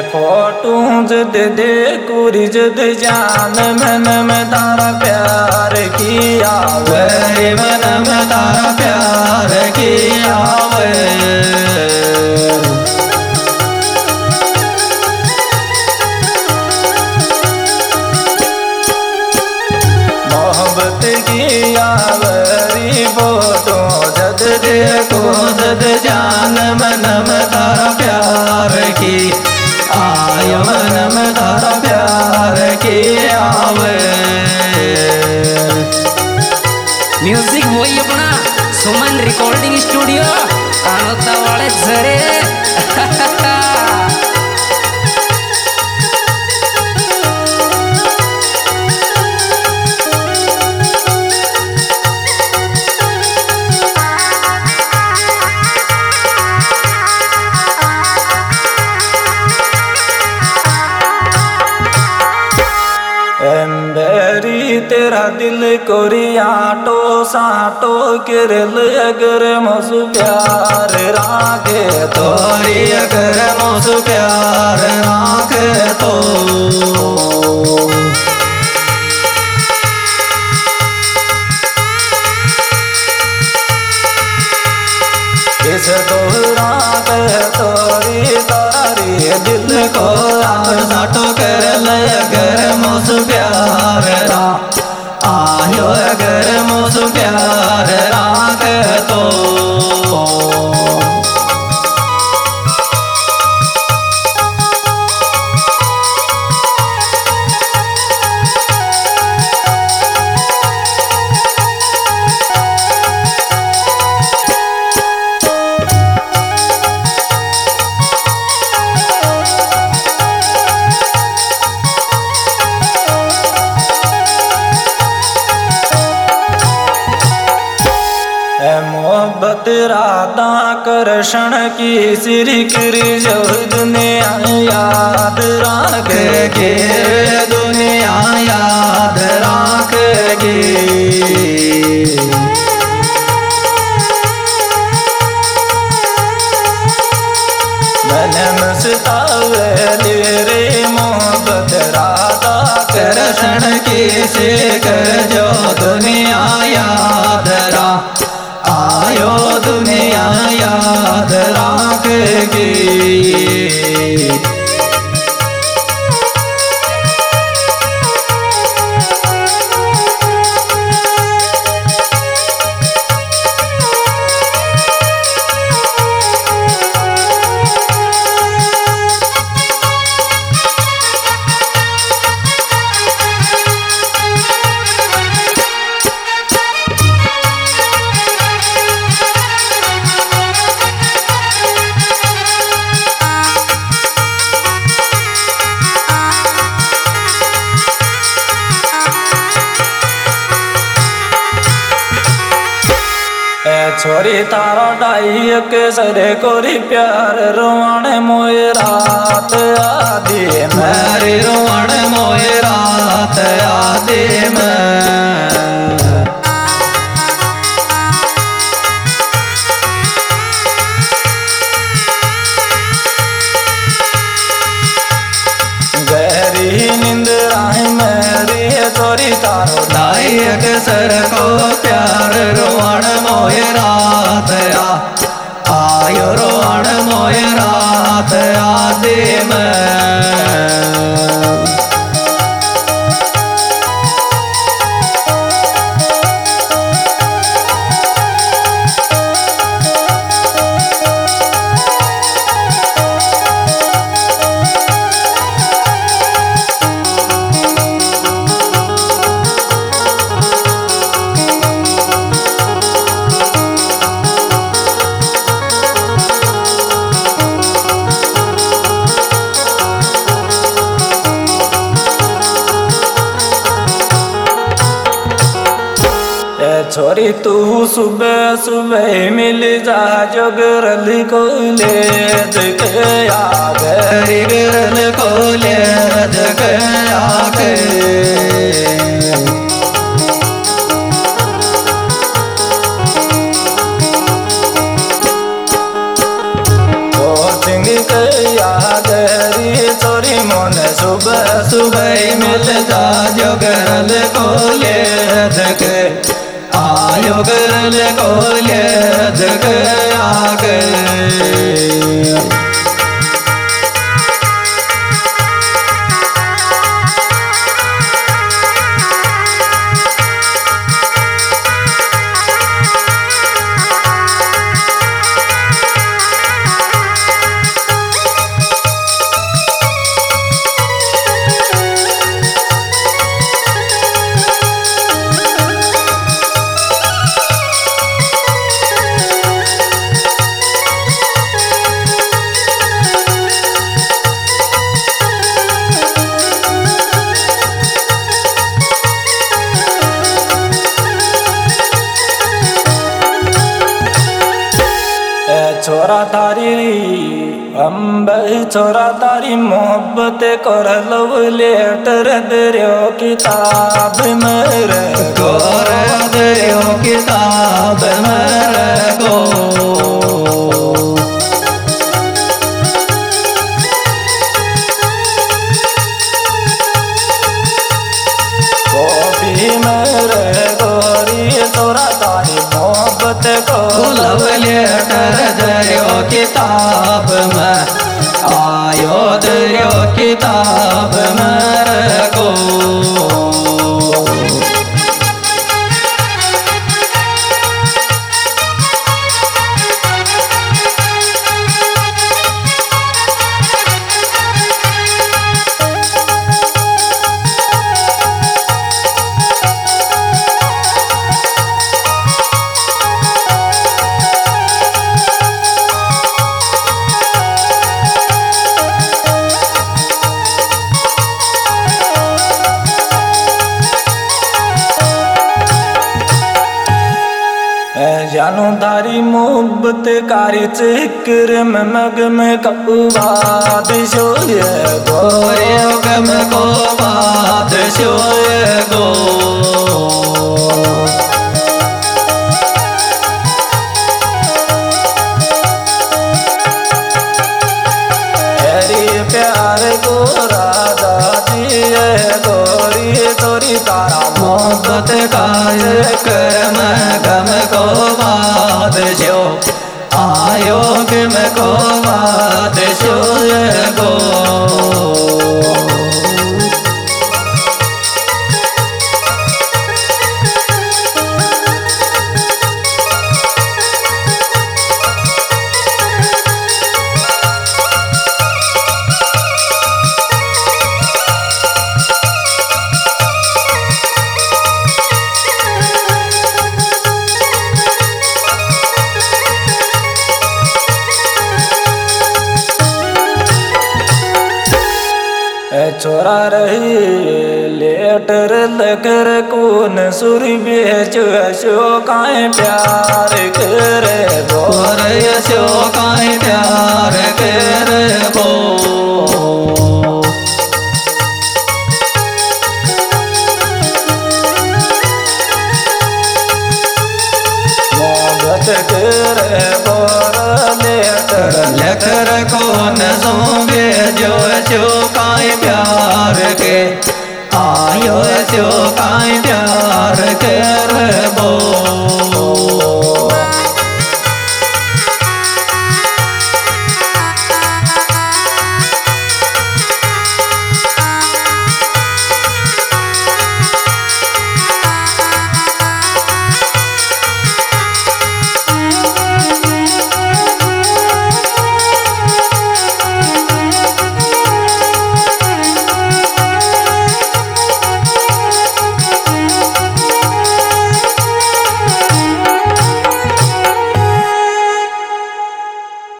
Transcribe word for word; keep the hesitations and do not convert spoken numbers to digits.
Photo जद देखूरी जद जान मन में तारा प्यार किया वे मन में तारा प्यार किया वे मोहब्बत किया वरी फोटो जद देखो जद जान मन में तारा प्यार की आय मन में तारा प्यार की आवे म्यूजिक वही अपना सुमन रिकॉर्डिंग स्टूडियो कानोता वाले झरे एम्बेरी तेरा दिल कोरियाटो साटो किरल अगर मोसु प्यार राखे तोरी अगर मोसु प्यार राखे तो किस तोरा तोरी तारी दिल को आर साटो कर अगर मोसु प्यार रा आयो अगर मोसु प्यार राख तो मोहब्बत राधा कृष्ण की सिरी करी जो दुनिया याद रखेगी दुनिया याद रखेगी मन में सतावे रे मोहब्बत राधा कृष्ण की सिर जो दुनिया याद रा आयो दुनिया याद रखेगी छोरी तारा डाई के सरे कोरी प्यार रोवण मोए रात आदि मेरी रोवण मोए रात आदि में गहरी नींद आई मेरी छोरी तारो डाई के सर को प्यार रोवण मोए रात आ आयो रोवण मोए रात आदि में छोरी तू सुबह सुबह मिल जा जोगरल को ले जग याद गरल को ले जग आके तो चिंग के याद री सुबह सुबह मिल जा जो गरल को ले जग आयो गरल को ले जग आ गए। छोरा तारी अम्ब छोरा तारी मोहब्बत कर लव लेटर दरियो किताब मेरे गोर दरियो किताब मेरे को मेरे गोरी छोरा तारी मोहब्बत को लव लेटर दरियो किताब में आयो दरियो किताब मेरे को। जानो तारी मोहब्बत कारी चिक्र में मग में कबाद शोय गोरे गम को बाद शोय गो हरी प्यार को राधा जी गोरी तोरी तारा मोहब्बत का जिक्र में गम को बादशो आयो गम को बादशो गो छोरा रही लेटर लकर कौन सुर बेचो शोकाएं प्यार करे बोर शोकाएं प्यार करे बो मोहब्बत करे बोर लेटर लकर कौन सो बेचो शोकाएं प्यार के आयो शोकाएं प्यार कर बो।